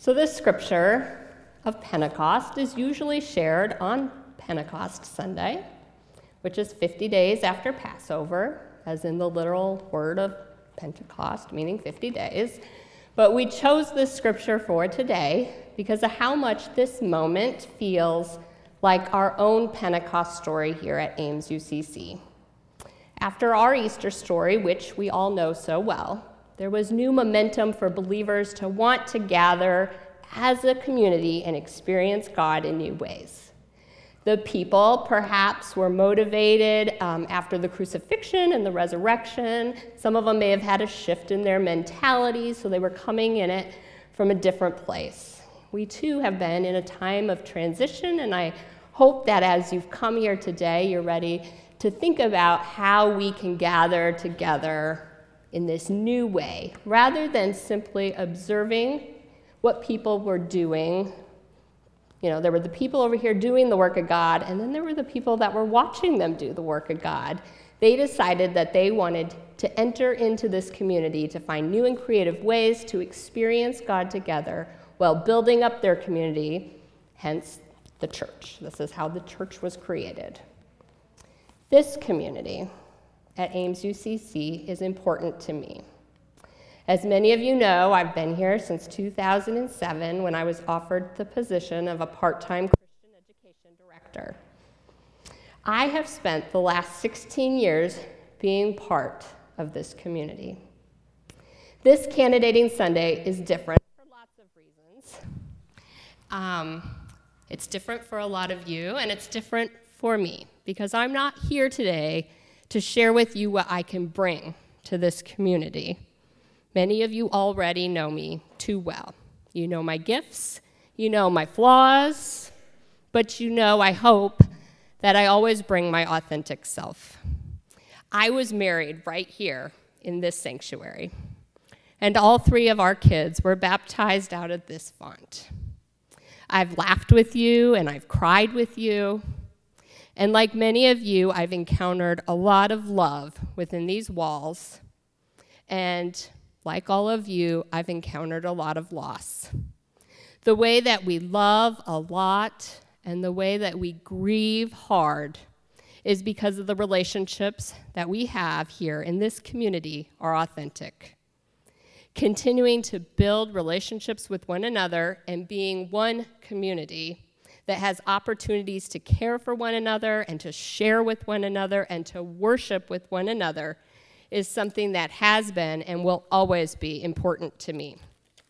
So this scripture of Pentecost is usually shared on Pentecost Sunday, which is 50 days after Passover, as in the literal word of Pentecost, meaning 50 days. But we chose this scripture for today because of how much this moment feels like our own Pentecost story here at Ames UCC. After our Easter story, which we all know so well, there was new momentum for believers to want to gather as a community and experience God in new ways. The people perhaps were motivated after the crucifixion and the resurrection. Some of them may have had a shift in their mentality, so they were coming in it from a different place. We too have been in a time of transition, and I hope that as you've come here today, you're ready to think about how we can gather together in this new way, rather than simply observing what people were doing. You know, there were the people over here doing the work of God, and then there were the people that were watching them do the work of God. They decided that they wanted to enter into this community to find new and creative ways to experience God together while building up their community, hence the church. This is how the church was created. This community at Ames UCC is important to me. As many of you know, I've been here since 2007 when I was offered the position of a part-time Christian education director. I have spent the last 16 years being part of this community. This candidating Sunday is different for lots of reasons. It's different for a lot of you, and it's different for me, because I'm not here today to share with you what I can bring to this community. Many of you already know me too well. You know my gifts, you know my flaws, but you know, I hope, that I always bring my authentic self. I was married right here in this sanctuary, and all 3 of our kids were baptized out of this font. I've laughed with you, and I've cried with you. And like many of you, I've encountered a lot of love within these walls. And like all of you, I've encountered a lot of loss. The way that we love a lot and the way that we grieve hard is because of the relationships that we have here in this community are authentic. Continuing to build relationships with one another and being one community that has opportunities to care for one another and to share with one another and to worship with one another is something that has been and will always be important to me.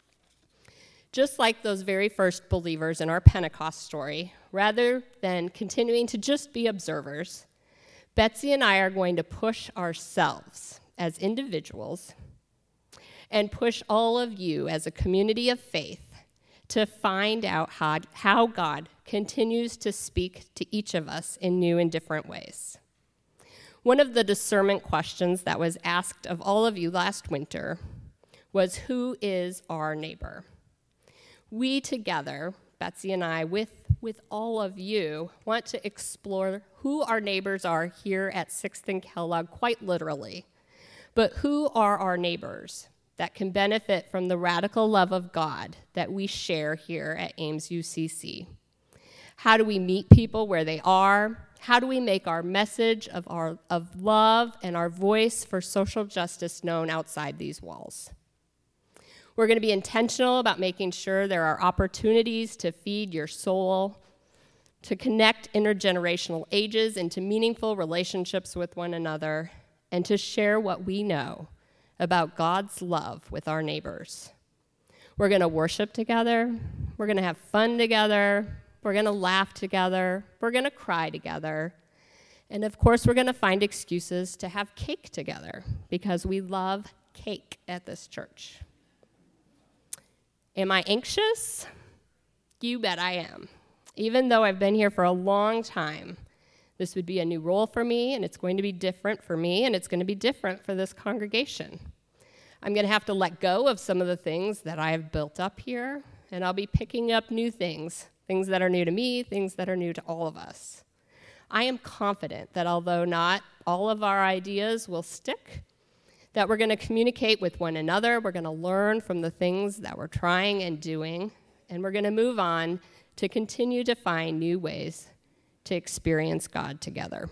Just like those very first believers in our Pentecost story, rather than continuing to just be observers, Betsy and I are going to push ourselves as individuals and push all of you as a community of faith to find out how God continues to speak to each of us in new and different ways. One of the discernment questions that was asked of all of you last winter was, who is our neighbor? We together, Betsy and I, with all of you, want to explore who our neighbors are here at 6th and Kellogg, quite literally. But who are our neighbors that can benefit from the radical love of God that we share here at Ames UCC? How do we meet people where they are? How do we make our message of love and our voice for social justice known outside these walls? We're going to be intentional about making sure there are opportunities to feed your soul, to connect intergenerational ages into meaningful relationships with one another, and to share what we know about God's love with our neighbors. We're going to worship together. We're going to have fun together. We're going to laugh together. We're going to cry together. And of course, we're going to find excuses to have cake together because we love cake at this church. Am I anxious? You bet I am. Even though I've been here for a long time, this would be a new role for me, and it's going to be different for me, and it's going to be different for this congregation. I'm going to have to let go of some of the things that I have built up here, and I'll be picking up new things that are new to me, things that are new to all of us. I am confident that although not all of our ideas will stick, that we're going to communicate with one another, we're going to learn from the things that we're trying and doing, and we're going to move on to continue to find new ways to experience God together.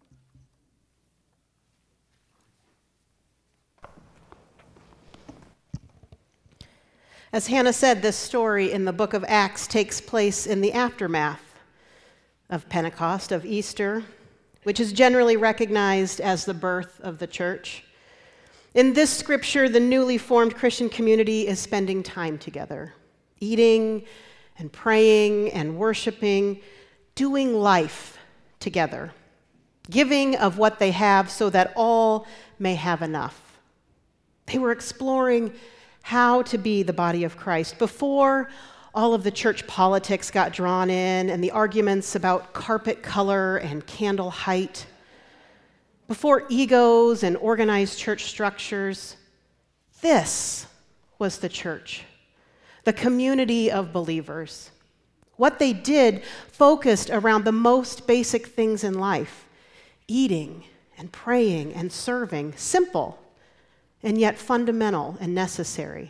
As Hannah said, this story in the book of Acts takes place in the aftermath of Pentecost, of Easter, which is generally recognized as the birth of the church. In this scripture, the newly formed Christian community is spending time together, eating and praying and worshiping, doing life together, giving of what they have so that all may have enough. They were exploring how to be the body of Christ before all of the church politics got drawn in and the arguments about carpet color and candle height, before egos and organized church structures. This was the church, the community of believers. What they did focused around the most basic things in life: eating and praying and serving, simple and yet fundamental and necessary.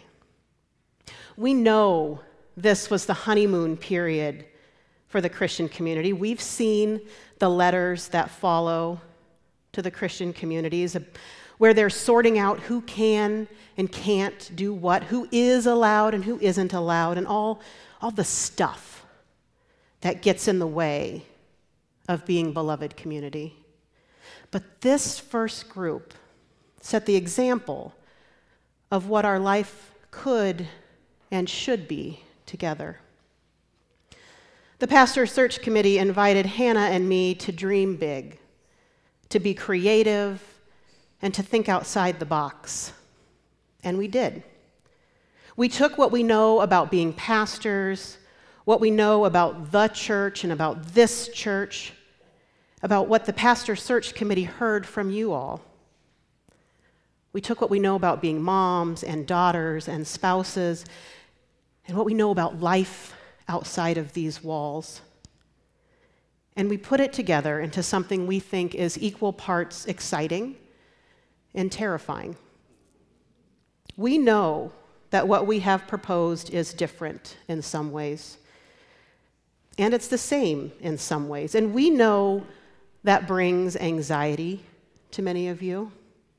We know this was the honeymoon period for the Christian community. We've seen the letters that follow to the Christian communities where they're sorting out who can and can't do what, who is allowed and who isn't allowed, and all the stuff that gets in the way of being beloved community. But this first group set the example of what our life could and should be together. The pastor search committee invited Hannah and me to dream big, to be creative, and to think outside the box. And we did. We took what we know about being pastors, what we know about the church and about this church, about what the pastor search committee heard from you all. We took what we know about being moms and daughters and spouses, and what we know about life outside of these walls. And we put it together into something we think is equal parts exciting and terrifying. We know that what we have proposed is different in some ways, and it's the same in some ways. And we know that brings anxiety to many of you.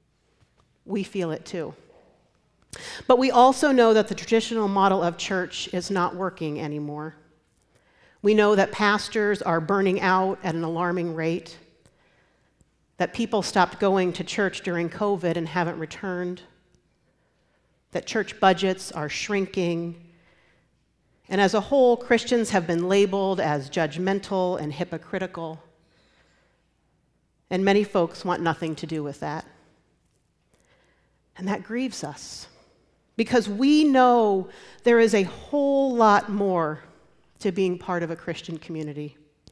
We feel it too. But we also know that the traditional model of church is not working anymore. We know that pastors are burning out at an alarming rate, that people stopped going to church during COVID and haven't returned, that church budgets are shrinking, and as a whole, Christians have been labeled as judgmental and hypocritical, and many folks want nothing to do with that. And that grieves us, because we know there is a whole lot more to being part of a Christian community.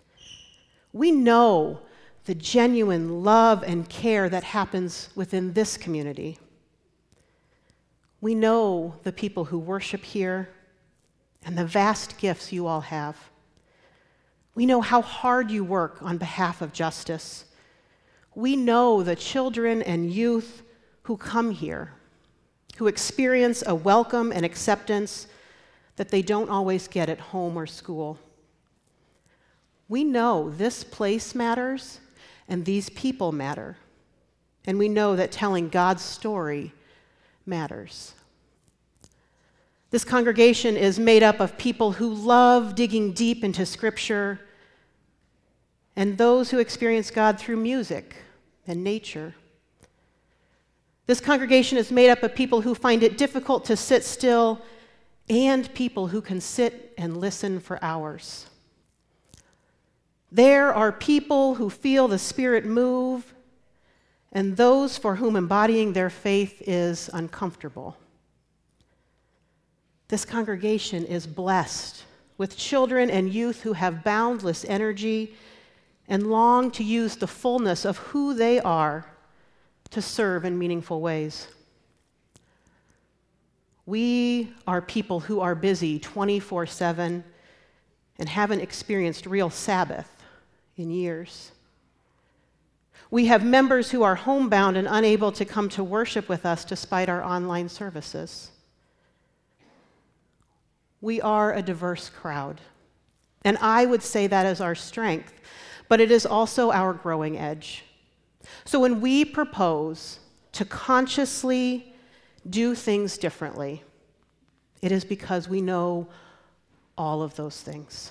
We know the genuine love and care that happens within this community. We know the people who worship here and the vast gifts you all have. We know how hard you work on behalf of justice. We know the children and youth who come here, who experience a welcome and acceptance that they don't always get at home or school. We know this place matters and these people matter, and we know that telling God's story matters. This congregation is made up of people who love digging deep into Scripture and those who experience God through music and nature. This congregation is made up of people who find it difficult to sit still and people who can sit and listen for hours. There are people who feel the Spirit move and those for whom embodying their faith is uncomfortable. This congregation is blessed with children and youth who have boundless energy and long to use the fullness of who they are to serve in meaningful ways. We are people who are busy 24/7 and haven't experienced real Sabbath in years. We have members who are homebound and unable to come to worship with us despite our online services. We are a diverse crowd. And I would say that is our strength, but it is also our growing edge. So when we propose to consciously do things differently, it is because we know all of those things.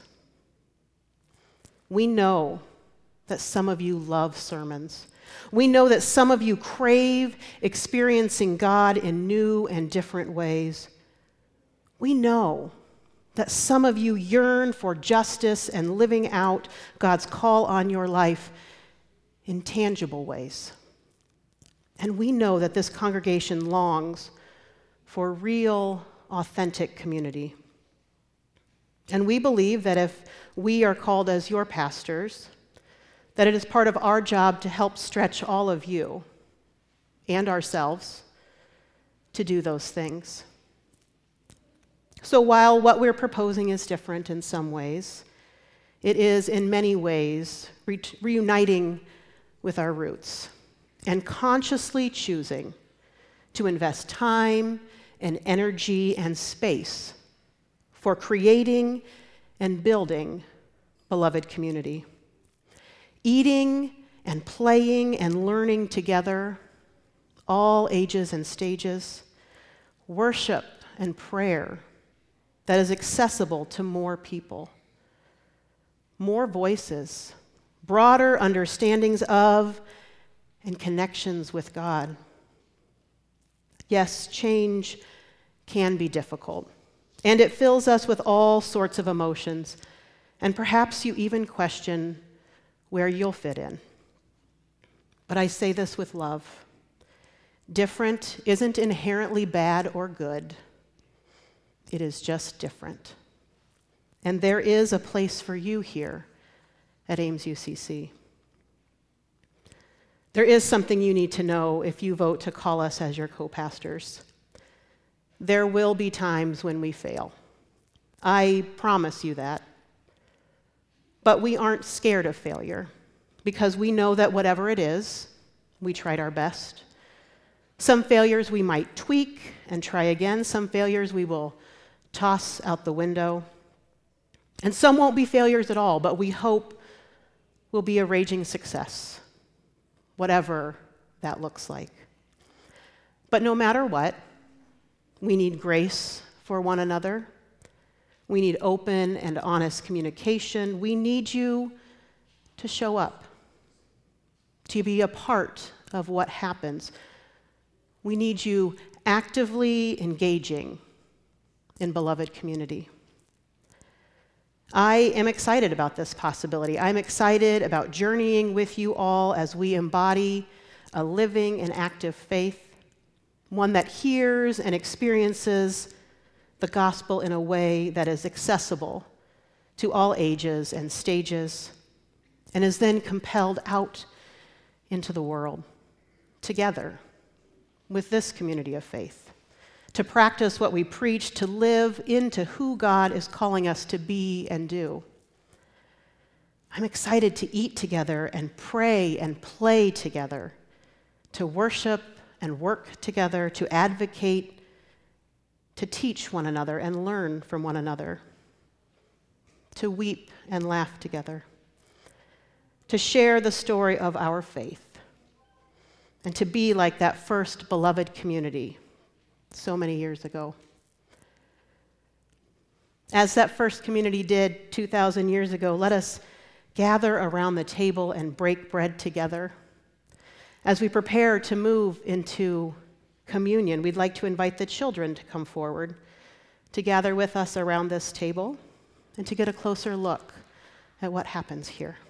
We know that some of you love sermons. We know that some of you crave experiencing God in new and different ways. We know that some of you yearn for justice and living out God's call on your life in tangible ways. And we know that this congregation longs for real, authentic community. And we believe that if we are called as your pastors, that it is part of our job to help stretch all of you and ourselves to do those things. So while what we're proposing is different in some ways, it is in many ways reuniting with our roots and consciously choosing to invest time and energy and space for creating and building beloved community. Eating and playing and learning together, all ages and stages, worship and prayer that is accessible to more people, more voices, broader understandings of and connections with God. Yes, change can be difficult, and it fills us with all sorts of emotions, and perhaps you even question where you'll fit in. But I say this with love. Different isn't inherently bad or good. It is just different. And there is a place for you here at Ames UCC. There is something you need to know if you vote to call us as your co-pastors. There will be times when we fail. I promise you that. But we aren't scared of failure because we know that whatever it is, we tried our best. Some failures we might tweak and try again. Some failures we will toss out the window. And some won't be failures at all, but we hope will be a raging success, whatever that looks like. But no matter what, we need grace for one another. We need open and honest communication. We need you to show up, to be a part of what happens. We need you actively engaging in beloved community. I am excited about this possibility. I'm excited about journeying with you all as we embody a living and active faith, one that hears and experiences the gospel in a way that is accessible to all ages and stages, and is then compelled out into the world together with this community of faith, to practice what we preach, to live into who God is calling us to be and do. I'm excited to eat together and pray and play together, to worship and work together, to advocate, to teach one another and learn from one another, to weep and laugh together, to share the story of our faith, and to be like that first beloved community so many years ago. As that first community did 2,000 years ago, let us gather around the table and break bread together. As we prepare to move into communion, we'd like to invite the children to come forward, to gather with us around this table, and to get a closer look at what happens here.